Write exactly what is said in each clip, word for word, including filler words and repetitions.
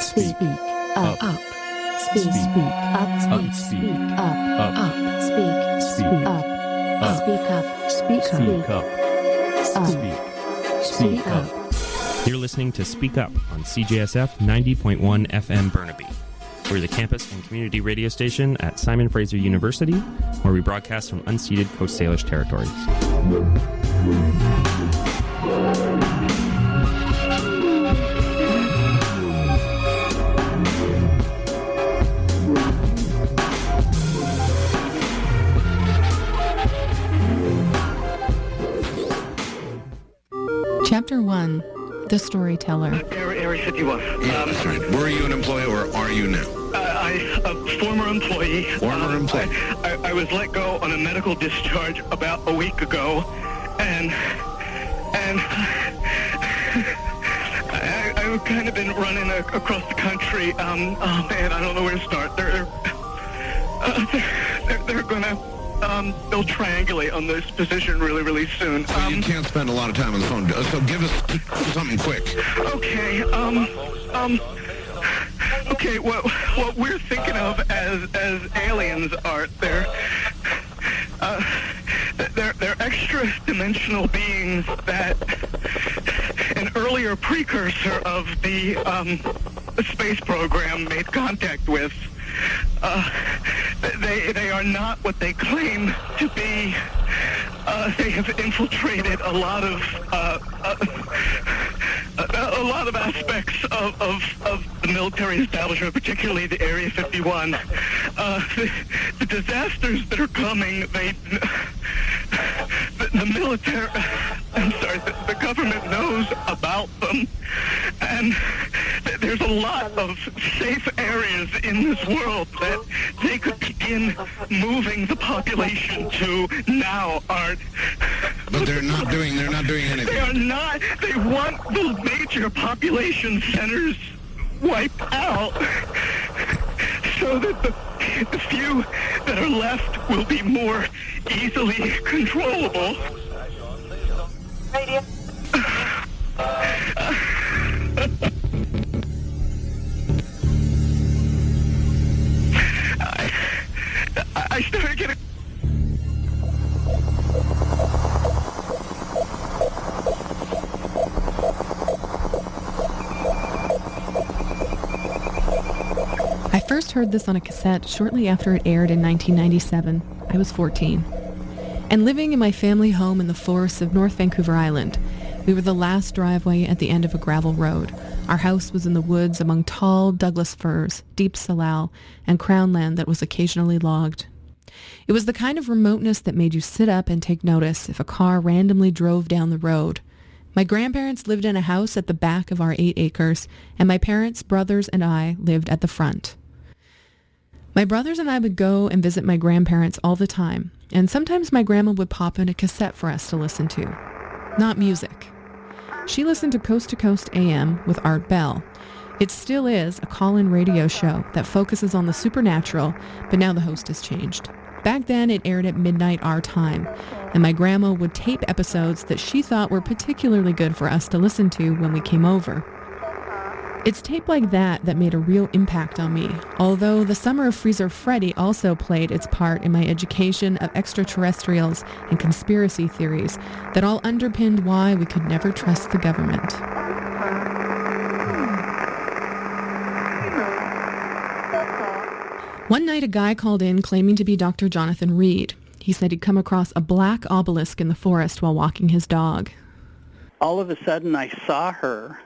Speak. Up. Up. Speak. Speak. Up. Speak. Speak. Up. Up. Speak. Speak. Up. Up. Speak up. Speak up. Speak. Speak up. You're listening to Speak Up on C J S F ninety point one F M Burnaby. We're the campus and community radio station at Simon Fraser University, where we broadcast from unceded Coast Salish territories. Chapter one, The Storyteller. Area fifty-one. Yeah, um, that's right. Were you an employee or are you now? Uh, I, a former employee. Former um, employee. I, I, I was let go on a medical discharge about a week ago, and and I, I've kind of been running a, across the country. Um, oh man, I don't know where to start. They're uh, they're, they're, they're gonna. Um, they'll triangulate on this position really, really soon. So um, you can't spend a lot of time on the phone, so give us something quick. Okay, um, um, okay, what, what we're thinking of as, as aliens are, they're, uh, they're, they're extra-dimensional beings that an earlier precursor of the, um, space program made contact with. Uh, they they are not what they claim to be. Uh, they have infiltrated a lot of uh, uh, a, a lot of aspects of, of, of the military establishment, particularly the Area fifty-one. Uh, the, the disasters that are coming, they the, the military. I'm sorry, the, the government knows about them, and there's a lot of safe areas in this world that they could begin moving the population to now aren't. But they're not doing, they're not doing anything. They are not. They want the major population centers wiped out so that the, the few that are left will be more easily controllable. Radio. I, I started getting... I first heard this on a cassette shortly after it aired in nineteen ninety-seven. I was fourteen. And living in my family home in the forests of North Vancouver Island, we were the last driveway at the end of a gravel road. Our house was in the woods among tall Douglas firs, deep salal, and crown land that was occasionally logged. It was the kind of remoteness that made you sit up and take notice if a car randomly drove down the road. My grandparents lived in a house at the back of our eight acres, and my parents, brothers, and I lived at the front. My brothers and I would go and visit my grandparents all the time, and sometimes my grandma would pop in a cassette for us to listen to. Not music. She listened to Coast to Coast A M with Art Bell. It still is a call-in radio show that focuses on the supernatural, but now the host has changed. Back then, it aired at midnight our time, and my grandma would tape episodes that she thought were particularly good for us to listen to when we came over. It's tape like that that made a real impact on me, although the Summer of Freezer Freddy also played its part in my education of extraterrestrials and conspiracy theories that all underpinned why we could never trust the government. One night a guy called in claiming to be Doctor Jonathan Reed. He said he'd come across a black obelisk in the forest while walking his dog. All of a sudden I saw her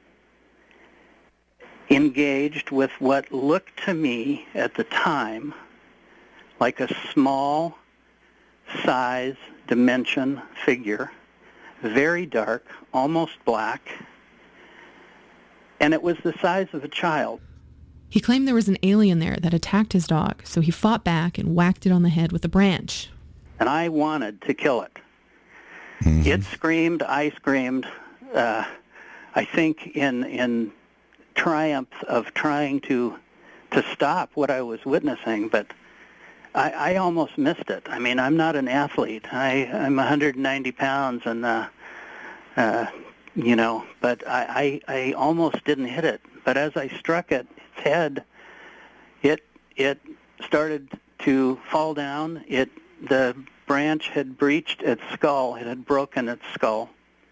engaged with what looked to me at the time like a small size dimension figure, very dark, almost black, and it was the size of a child. He claimed there was an alien there that attacked his dog, so he fought back and whacked it on the head with a branch. And I wanted to kill it. Mm-hmm. It screamed, I screamed, uh, I think in in triumph of trying to to stop what I was witnessing, but I, I almost missed it. I mean, I'm not an athlete. I, I'm one hundred ninety pounds, and uh, uh, you know, but I, I, I almost didn't hit it. But as I struck it, its head, it it started to fall down. It the branch had breached its skull. It had broken its skull.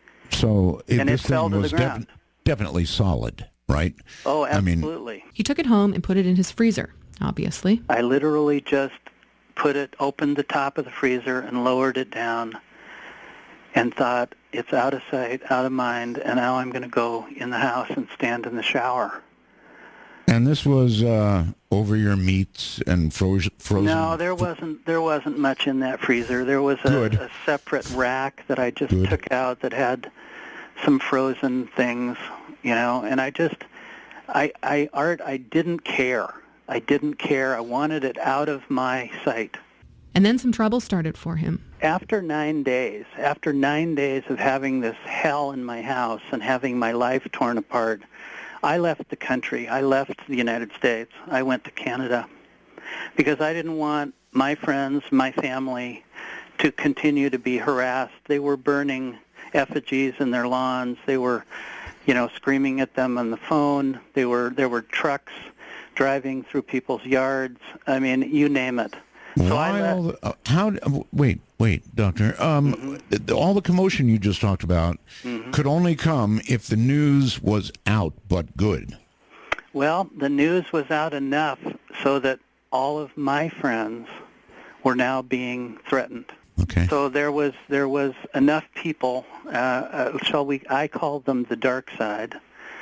So it, and this it fell thing to was the ground. Def- definitely solid, right? Oh, I absolutely. mean, He took it home and put it in his freezer, obviously. I literally just put it, opened the top of the freezer and lowered it down and thought, it's out of sight, out of mind, and now I'm going to go in the house and stand in the shower. and this was uh, over your meats and frozen. frozen No, there wasn't. There wasn't much in that freezer. There was a, a separate rack that I just Good. took out that had some frozen things, you know. And I just, I, I, Art, I didn't care. I didn't care. I wanted it out of my sight. And then some trouble started for him. After nine days, after nine days of having this hell in my house and having my life torn apart, I left the country. I left the United States. I went to Canada because I didn't want my friends, my family, to continue to be harassed. They were burning effigies in their lawns. They were, you know, screaming at them on the phone. They were there were trucks driving through people's yards. I mean, you name it. So I left. While, uh, how, wait, wait, Doctor. Um, Mm-hmm. All the commotion you just talked about Mm-hmm. could only come if the news was out, but good. Well, the news was out enough so that all of my friends were now being threatened. Okay. So there was there was enough people, uh, uh, shall we? I called them the dark side,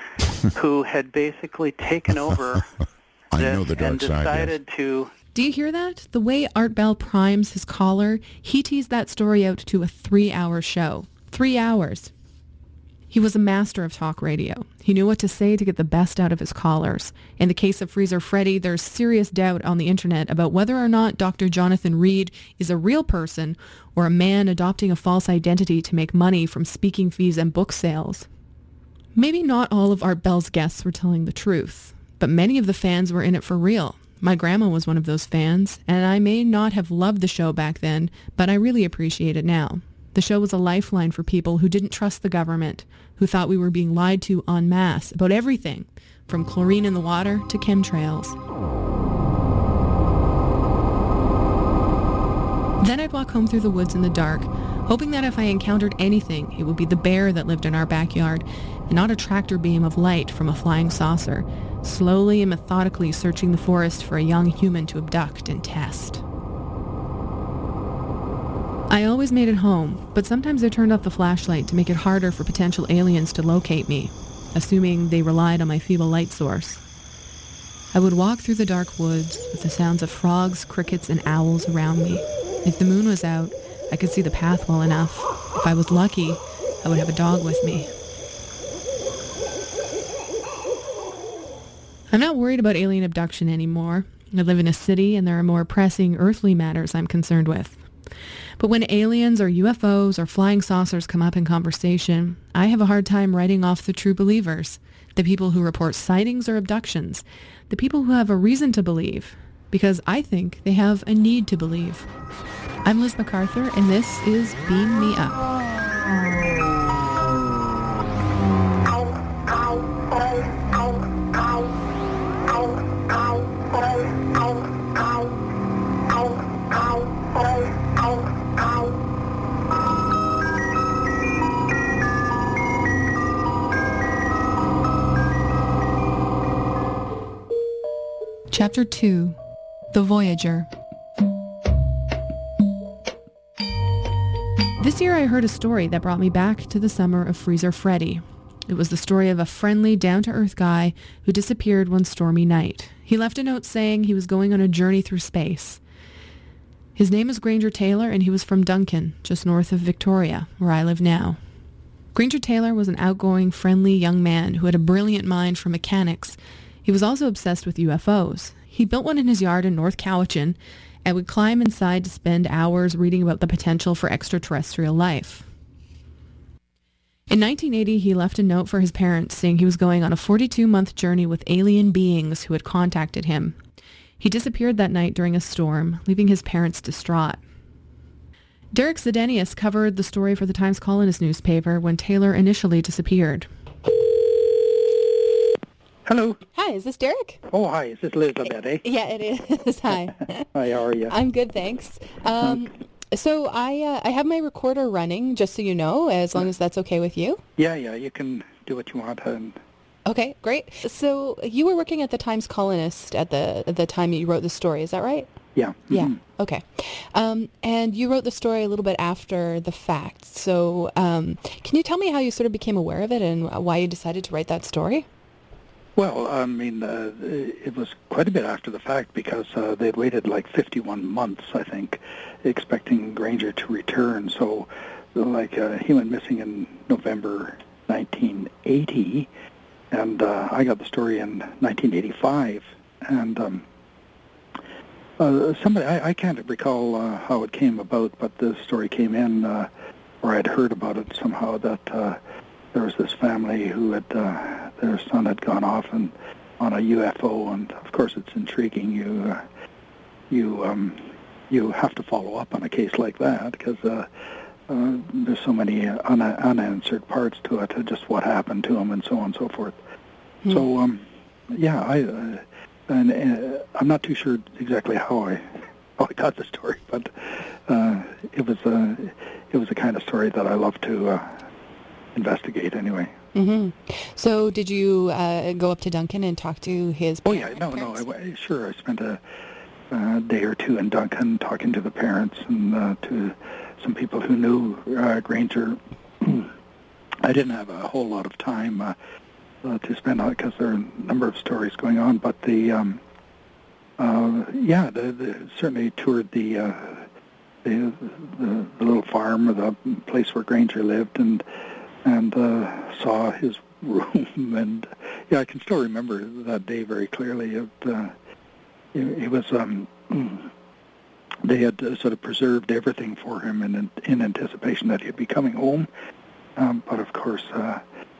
who had basically taken over. I this know the dark and side, yes. decided to. Do you hear that? The way Art Bell primes his caller, he teased that story out to a three-hour show. Three hours. He was a master of talk radio. He knew what to say to get the best out of his callers. In the case of Freezer Freddy, there's serious doubt on the internet about whether or not Doctor Jonathan Reed is a real person or a man adopting a false identity to make money from speaking fees and book sales. Maybe not all of Art Bell's guests were telling the truth, but many of the fans were in it for real. My grandma was one of those fans, and I may not have loved the show back then, but I really appreciate it now. The show was a lifeline for people who didn't trust the government, who thought we were being lied to en masse about everything, from chlorine in the water to chemtrails. Then I'd walk home through the woods in the dark, hoping that if I encountered anything, it would be the bear that lived in our backyard, and not a tractor beam of light from a flying saucer, slowly and methodically searching the forest for a young human to abduct and test. I always made it home, but sometimes I turned off the flashlight to make it harder for potential aliens to locate me, assuming they relied on my feeble light source. I would walk through the dark woods with the sounds of frogs, crickets, and owls around me. If the moon was out, I could see the path well enough. If I was lucky, I would have a dog with me. I'm not worried about alien abduction anymore. I live in a city and there are more pressing earthly matters I'm concerned with. But when aliens or U F Os or flying saucers come up in conversation, I have a hard time writing off the true believers, the people who report sightings or abductions, the people who have a reason to believe, because I think they have a need to believe. I'm Liz MacArthur, and this is Beam Me Up. Chapter two, The Voyager. This year I heard a story that brought me back to the summer of Freezer Freddy. It was the story of a friendly, down-to-earth guy who disappeared one stormy night. He left a note saying he was going on a journey through space. His name is Granger Taylor, and he was from Duncan, just north of Victoria, where I live now. Granger Taylor was an outgoing, friendly young man who had a brilliant mind for mechanics. He was also obsessed with U F Os. He built one in his yard in North Cowichan and would climb inside to spend hours reading about the potential for extraterrestrial life. In nineteen eighty, he left a note for his parents saying he was going on a forty-two month journey with alien beings who had contacted him. He disappeared that night during a storm, leaving his parents distraught. Derek Zedenius covered the story for the Times Colonist newspaper when Taylor initially disappeared. Hello. Hi, is this Derek? Oh, hi. Is this Elizabeth, eh? Yeah, it is. Hi. Hi, how are you? I'm good, thanks. Um, so I uh, I have my recorder running, just so you know, as long as that's okay with you. Yeah, yeah, you can do what you want. And... Okay, great. So you were working at the Times Colonist at the at the time you wrote the story, is that right? Yeah. Yeah. Mm-hmm. Okay. Um, and you wrote the story a little bit after the fact. So um, can you tell me how you sort of became aware of it and why you decided to write that story? Well, I mean, uh, it was quite a bit after the fact because uh, they'd waited like fifty-one months, I think, expecting Granger to return. So, like, uh, he went missing in November nineteen eighty, and uh, I got the story in nineteen eighty-five. And um, uh, somebody, I, I can't recall uh, how it came about, but the story came in, uh, or I'd heard about it somehow, that uh, there was this family who had, uh, their son had gone off and on a U F O, and of course it's intriguing. You, uh, you, um, you have to follow up on a case like that because uh, uh, there's so many un- unanswered parts to it, uh, just what happened to him and so on and so forth. Hmm. So, um, yeah, I, uh, and uh, I'm not too sure exactly how I, how I got the story, but uh, it was a, it was the kind of story that I love to uh, investigate anyway. Mm-hmm. So did you uh, go up to Duncan and talk to his Oh, parents? yeah, no, no, I, sure. I spent a, a day or two in Duncan talking to the parents and uh, to some people who knew uh, Granger. I didn't have a whole lot of time uh, uh, to spend on it because there are a number of stories going on, but the, um, uh, yeah, the, the, certainly toured the, uh, the, the the little farm or the place where Granger lived and and uh, saw his room, and yeah, I can still remember that day very clearly. It, uh, it, it was um, they had uh, sort of preserved everything for him in in anticipation that he'd be coming home, um, but of course uh,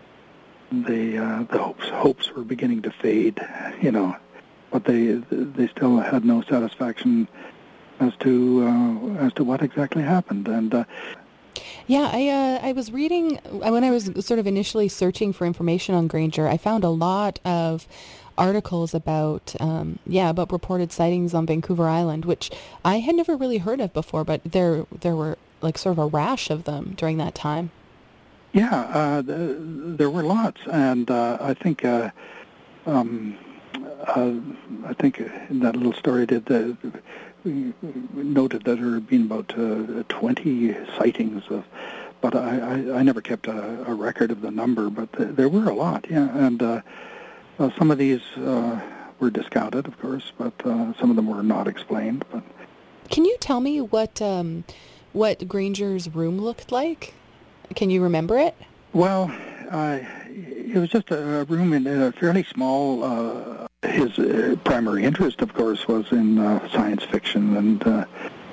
the uh, the hopes hopes were beginning to fade, you know, but they they still had no satisfaction as to uh, as to what exactly happened, and. Uh, Yeah, I uh, I was reading, when I was sort of initially searching for information on Granger, I found a lot of articles about, um, yeah, about reported sightings on Vancouver Island, which I had never really heard of before, but there there were like sort of a rash of them during that time. Yeah, uh, the, there were lots, and uh, I think uh, um, uh, I think in that little story did the. We noted that there had been about uh, twenty sightings, of, but I, I, I never kept a, a record of the number, but th- there were a lot, yeah, and uh, uh, some of these uh, were discounted, of course, but uh, some of them were not explained. But can you tell me what um, what Granger's room looked like? Can you remember it? Well, uh, it was just a room in a fairly small. Uh, His uh, primary interest, of course, was in uh, science fiction and uh,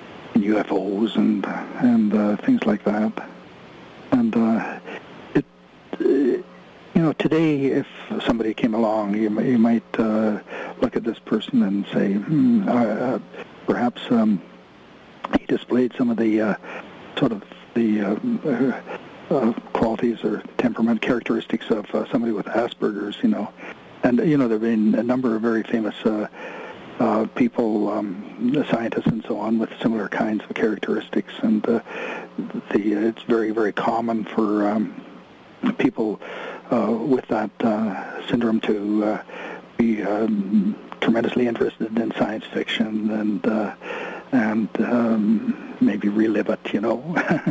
U F Os and and uh, things like that. And uh, it, uh, you know, today, if somebody came along, you, you might uh, look at this person and say, hmm, uh, perhaps um, he displayed some of the uh, sort of the uh, uh, qualities or temperament characteristics of uh, somebody with Asperger's, you know. And, you know, there have been a number of very famous uh, uh, people, um, scientists and so on, with similar kinds of characteristics. And uh, the, it's very, very common for um, people uh, with that uh, syndrome to uh, be um, tremendously interested in science fiction and, uh, and um, maybe relive it, you know.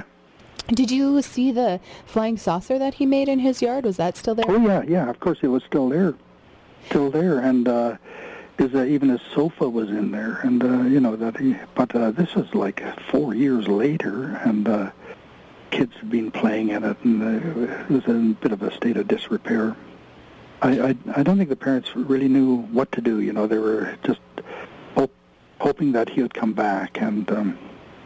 Did you see the flying saucer that he made in his yard? Was that still there? Oh, yeah, yeah, of course it was still there. Still there, and uh, his, uh, even his sofa was in there, and uh, you know that he. But uh, this was like four years later, and uh, kids had been playing in it, and uh, it was in a bit of a state of disrepair. I, I, I don't think the parents really knew what to do. You know, they were just hope, hoping that he would come back, and um,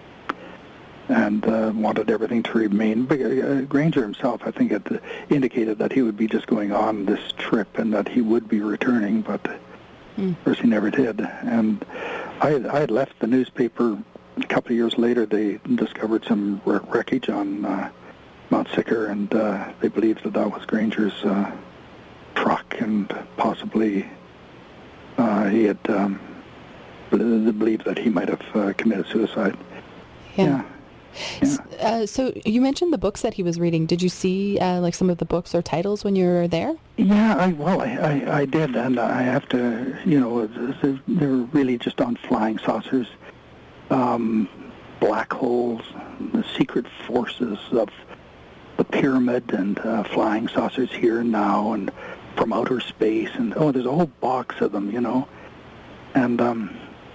and uh, wanted everything to remain. But uh, Granger himself, I think, had indicated that he would be just going on this trip and that he would be returning, but mm. of course he never did. And I, I had left the newspaper a couple of years later, they discovered some wreckage on uh, Mount Sicker, and uh, they believed that that was Granger's uh, truck, and possibly uh, he had um, believed that he might have uh, committed suicide. Yeah. yeah. Yeah. Uh, so you mentioned the books that he was reading. Did you see uh, like some of the books or titles when you were there? Yeah, I, well, I, I, I did, and I have to, you know, they were really just on flying saucers, um, black holes, the secret forces of the pyramid, and uh, flying saucers here and now, and from outer space, and oh, there's a whole box of them, you know, and um,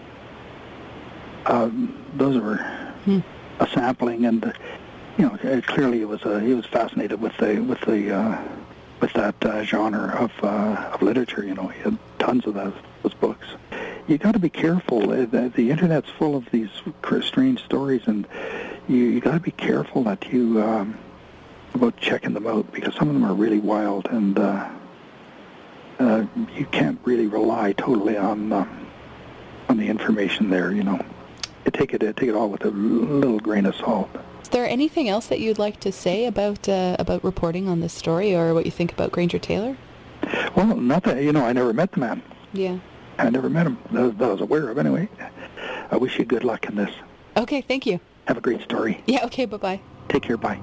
uh, those were. Hmm. a sampling, and uh, you know, uh, clearly it was uh, he was fascinated with the with the uh, with that uh, genre of uh, of literature. You know, he had tons of those, those books. You got to be careful. Uh, the, the internet's full of these strange stories, and you you got to be careful that you um, about checking them out, because some of them are really wild, and uh, uh, you can't really rely totally on uh, on the information there. You know. Take it, take it all with a little grain of salt. Is there anything else that you'd like to say about uh, about reporting on this story, or what you think about Granger Taylor? Well, nothing. You know, I never met the man. Yeah. I never met him. That, that I was aware of, anyway. I wish you good luck in this. Okay, thank you. Have a great story. Yeah. Okay. Bye bye. Take care. Bye.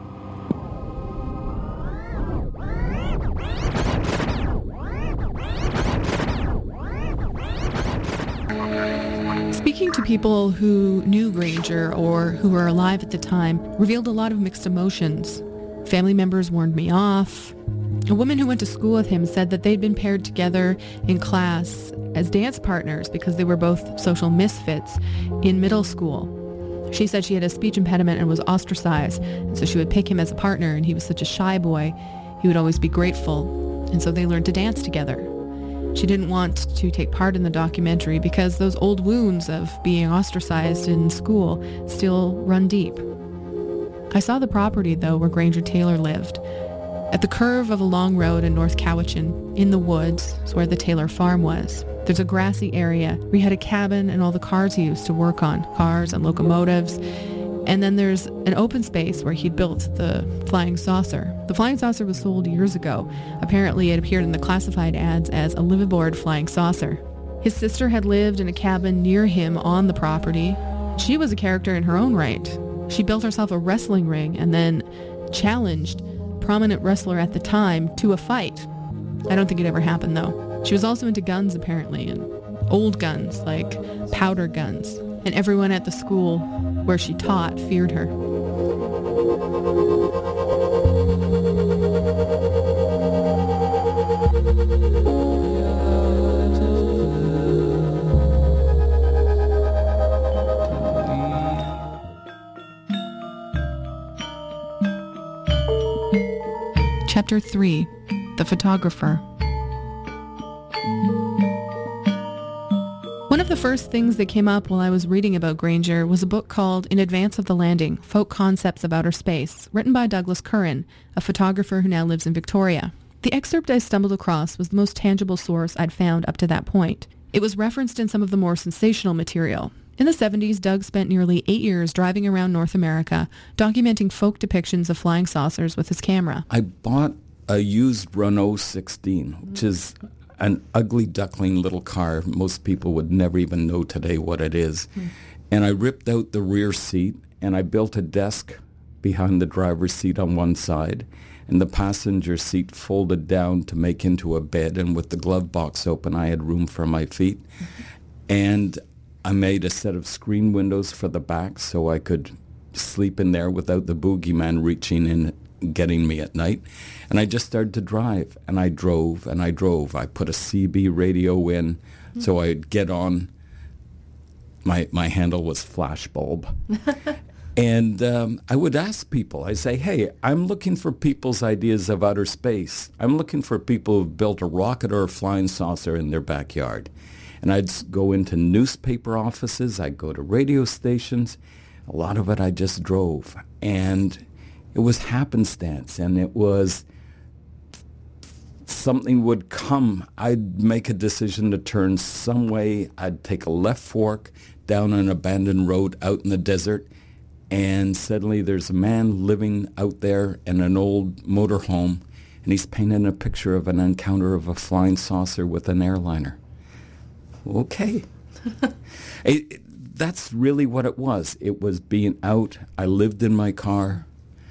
Speaking to people who knew Granger or who were alive at the time revealed a lot of mixed emotions. Family members warned me off. A woman who went to school with him said that they'd been paired together in class as dance partners because they were both social misfits in middle school. She said she had a speech impediment and was ostracized, and so she would pick him as a partner, and he was such a shy boy, he would always be grateful, and so they learned to dance together. She didn't want to take part in the documentary because those old wounds of being ostracized in school still run deep. I saw the property, though, where Granger Taylor lived. At the curve of a long road in North Cowichan, in the woods, is where the Taylor farm was. There's a grassy area where he had a cabin and all the cars he used to work on, cars and locomotives. And then there's an open space where he'd built the flying saucer. The flying saucer was sold years ago. Apparently it appeared in the classified ads as a liveaboard flying saucer. His sister had lived in a cabin near him on the property. She was a character in her own right. She built herself a wrestling ring and then challenged a prominent wrestler at the time to a fight. I don't think it ever happened, though. She was also into guns, apparently, and old guns, like powder guns. And everyone at the school where she taught feared her. Chapter three, The Photographer. One of the first things that came up while I was reading about Granger was a book called In Advance of the Landing, Folk Concepts of Outer Space, written by Douglas Curran, a photographer who now lives in Victoria. The excerpt I stumbled across was the most tangible source I'd found up to that point. It was referenced in some of the more sensational material. In the seventies, Doug spent nearly eight years driving around North America, documenting folk depictions of flying saucers with his camera. I bought a used Renault sixteen, which is an ugly duckling little car. Most people would never even know today what it is. Mm. And I ripped out the rear seat, and I built a desk behind the driver's seat on one side, and the passenger seat folded down to make into a bed, and with the glove box open, I had room for my feet. Mm-hmm. And I made a set of screen windows for the back so I could sleep in there without the boogeyman reaching in getting me at night. And I just started to drive, and I drove and I drove. I put a C B radio in, mm-hmm. so I'd get on. My my handle was Flashbulb. And um, I would ask people, I say, hey, I'm looking for people's ideas of outer space. I'm looking for people who've built a rocket or a flying saucer in their backyard. And I'd go into newspaper offices, I'd go to radio stations. A lot of it I just drove. And it was happenstance, and it was something would come. I'd make a decision to turn some way. I'd take a left fork, down an abandoned road out in the desert, and suddenly there's a man living out there in an old motorhome, and he's painting a picture of an encounter of a flying saucer with an airliner. Okay. it, it, that's really what it was. It was being out. I lived in my car,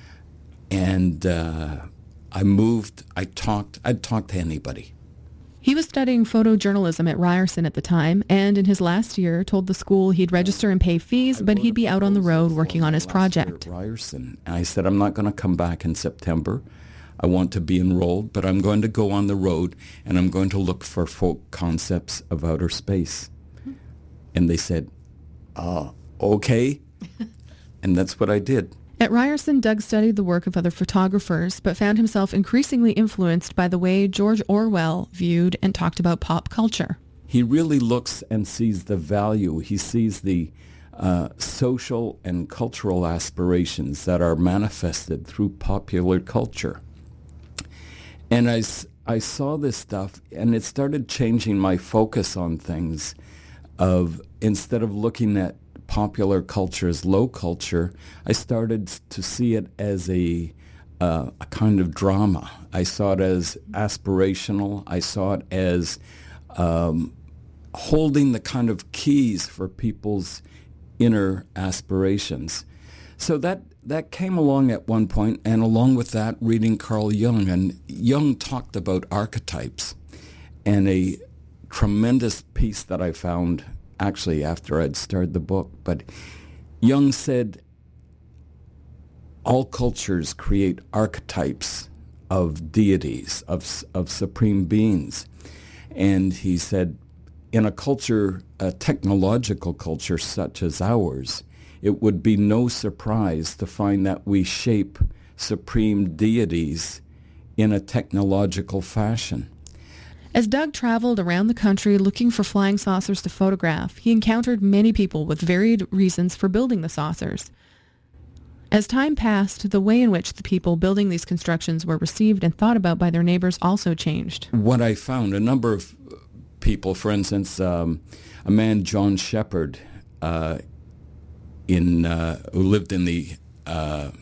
and uh, I moved. I talked. I'd talk to anybody. He was studying photojournalism at Ryerson at the time, and in his last year told the school he'd register and pay fees, but he'd be out on the road working on his project. Ryerson. And I said, I'm not going to come back in September. I want to be enrolled, but I'm going to go on the road, and I'm going to look for folk concepts of outer space. And they said, uh, okay. And that's what I did. At Ryerson, Doug studied the work of other photographers, but found himself increasingly influenced by the way George Orwell viewed and talked about pop culture. He really looks and sees the value. He sees the uh, social and cultural aspirations that are manifested through popular culture. And I, I saw this stuff, and it started changing my focus on things. Of instead of looking at popular culture as low culture, I started to see it as a uh, a kind of drama. I saw it as aspirational. I saw it as um, holding the kind of keys for people's inner aspirations. So that that came along at one point, and along with that, reading Carl Jung. And Jung talked about archetypes, and a tremendous piece that I found actually after I'd started the book. But Jung said all cultures create archetypes of deities, of, of supreme beings. And he said in a culture, a technological culture such as ours, it would be no surprise to find that we shape supreme deities in a technological fashion. As Doug traveled around the country looking for flying saucers to photograph, he encountered many people with varied reasons for building the saucers. As time passed, the way in which the people building these constructions were received and thought about by their neighbors also changed. What I found, a number of people, for instance, um, a man, John Shepard, uh, in uh, who lived in the uh,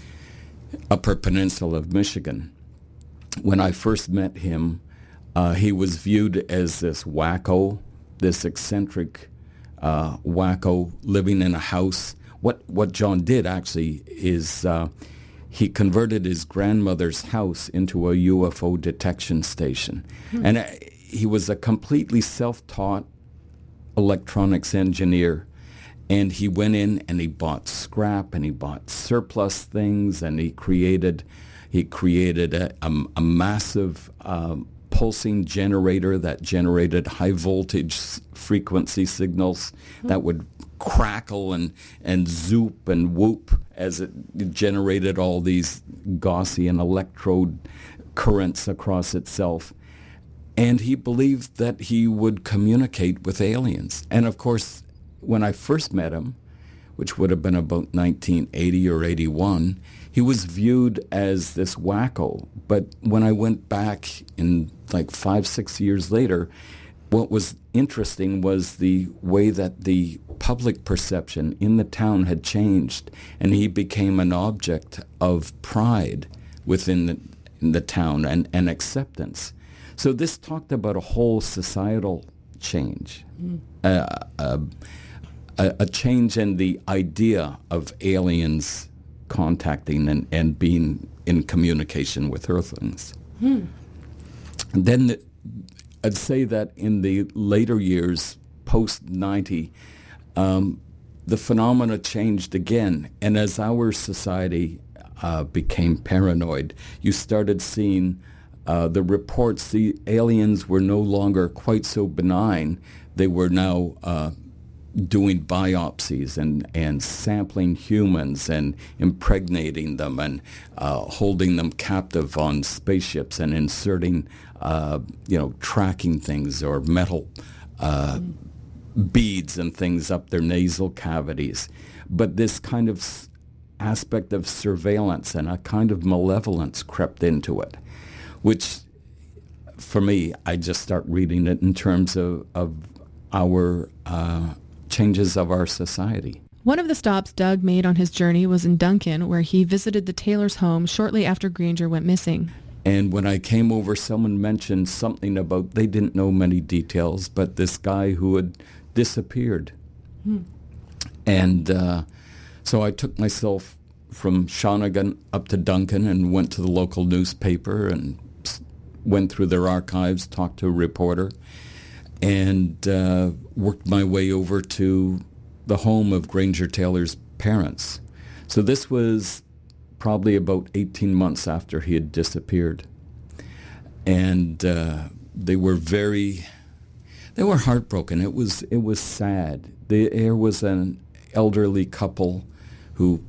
Upper Peninsula of Michigan, when I first met him, Uh, he was viewed as this wacko, this eccentric uh, wacko living in a house. What what John did actually is uh, he converted his grandmother's house into a U F O detection station. Hmm. And uh, he was a completely self-taught electronics engineer. And he went in and he bought scrap and he bought surplus things, and he created he created a, a, a massive um, pulsing generator that generated high voltage frequency signals mm-hmm. that would crackle and, and zoop and whoop as it generated all these Gaussian electrode currents across itself. And he believed that he would communicate with aliens. And of course, when I first met him, which would have been about nineteen eighty or eighty-one, he was viewed as this wacko. But when I went back in like five, six years later, what was interesting was the way that the public perception in the town had changed, and he became an object of pride within the, in the town and, and acceptance. So this talked about a whole societal change, mm. uh, uh, a, a change in the idea of aliens contacting and, and being in communication with Earthlings. Hmm. Then the, I'd say that in the later years, post ninety, um, the phenomena changed again. And as our society uh, became paranoid, you started seeing uh, the reports. The aliens were no longer quite so benign. They were now uh, doing biopsies and, and sampling humans and impregnating them and uh, holding them captive on spaceships and inserting, uh, you know, tracking things or metal uh, mm. beads and things up their nasal cavities. But this kind of s- aspect of surveillance and a kind of malevolence crept into it, which, for me, I just start reading it in terms of, of our uh, changes of our society. One of the stops Doug made on his journey was in Duncan, where he visited the Taylor's home shortly after Granger went missing. And when I came over, someone mentioned something about, they didn't know many details, but this guy who had disappeared. Hmm. And uh, so I took myself from Shawnigan up to Duncan and went to the local newspaper and went through their archives, talked to a reporter, and uh, worked my way over to the home of Granger Taylor's parents. So this was probably about eighteen months after he had disappeared. And uh, they were very, they were heartbroken. It was it was sad. There was an elderly couple who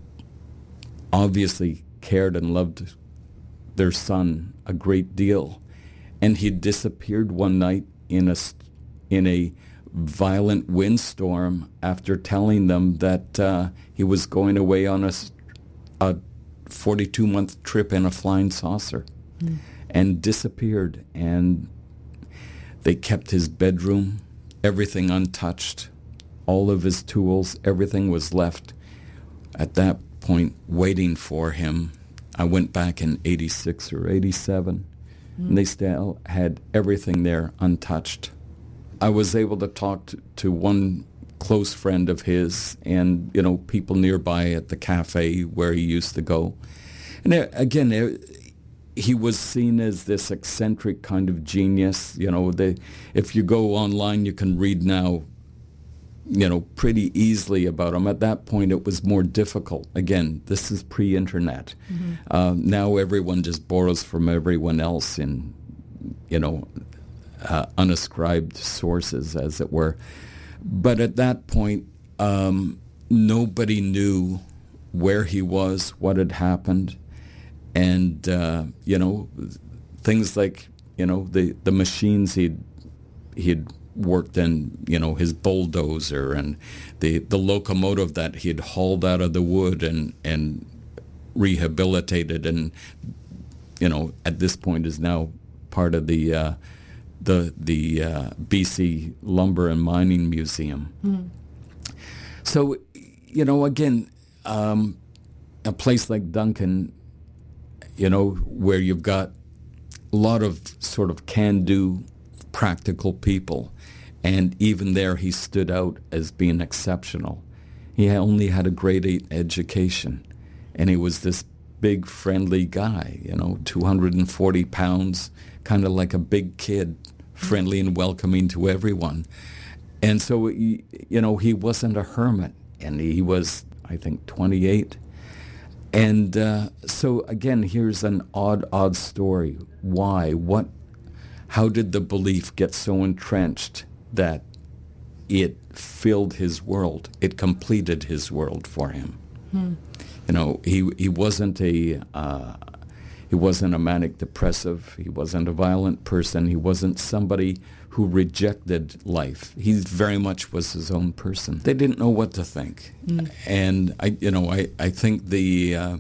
obviously cared and loved their son a great deal. And he disappeared one night in a, in a violent windstorm after telling them that uh, he was going away on a, a forty-two month trip in a flying saucer, mm. and disappeared. And they kept his bedroom, everything untouched, all of his tools, everything was left at that point waiting for him. I went back in eighty-six or eighty-seven, mm. and they still had everything there untouched. I was able to talk to, to one close friend of his and, you know, people nearby at the cafe where he used to go. And uh, again, uh, he was seen as this eccentric kind of genius. You know, they, if you go online, you can read now, you know, pretty easily about him. At that point, it was more difficult. Again, this is pre-internet. Mm-hmm. Uh, now everyone just borrows from everyone else in, you know, uh, unascribed sources, as it were. But at that point, um, nobody knew where he was, what had happened. And, uh, you know, things like, you know, the, the machines he'd, he'd worked in, you know, his bulldozer and the, the locomotive that he'd hauled out of the wood and, and rehabilitated and, you know, at this point is now part of the uh, the the uh, B C Lumber and Mining Museum. Mm. So, you know, again, um, a place like Duncan, you know, where you've got a lot of sort of can-do, practical people, and even there he stood out as being exceptional. He only had a grade eight education, and he was this big, friendly guy, you know, two hundred forty pounds, kind of like a big kid, friendly and welcoming to everyone. And so, you know, he wasn't a hermit, and he was, I think, twenty-eight. And uh, so, again, here's an odd, odd story. Why? What? How did the belief get so entrenched that it filled his world? It completed his world for him. Hmm. You know, he he wasn't a uh, he wasn't a manic depressive. He wasn't a violent person. He wasn't somebody who rejected life. He very much was his own person. They didn't know what to think, mm. and I you know I I think the uh,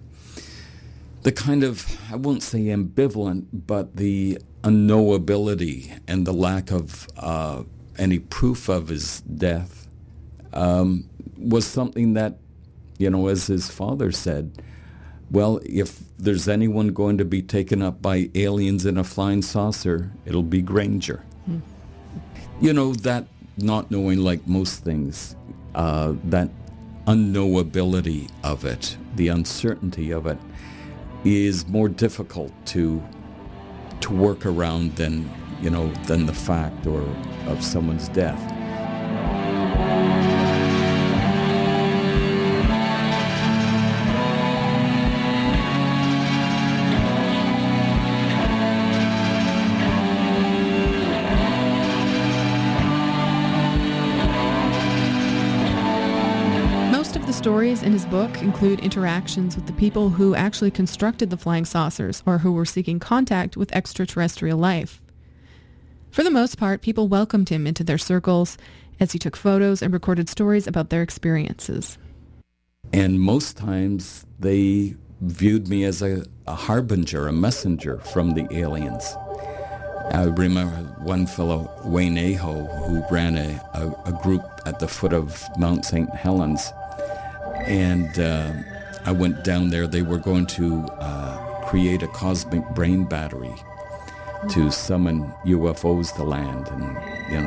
the kind of, I won't say ambivalent, but the unknowability and the lack of uh, any proof of his death um, was something that, you know, as his father said, well, if there's anyone going to be taken up by aliens in a flying saucer, it'll be Granger. Hmm. You know, that not knowing, like most things, uh, that unknowability of it, the uncertainty of it, is more difficult to to work around than, you know, than the fact or of someone's death. Stories in his book include interactions with the people who actually constructed the flying saucers or who were seeking contact with extraterrestrial life. For the most part, people welcomed him into their circles as he took photos and recorded stories about their experiences. And most times they viewed me as a, a harbinger, a messenger from the aliens. I remember one fellow, Wayne Aho, who ran a, a, a group at the foot of Mount Saint Helens. And uh, I went down there. They were going to uh, create a cosmic brain battery to summon U F Os to land. And, you know,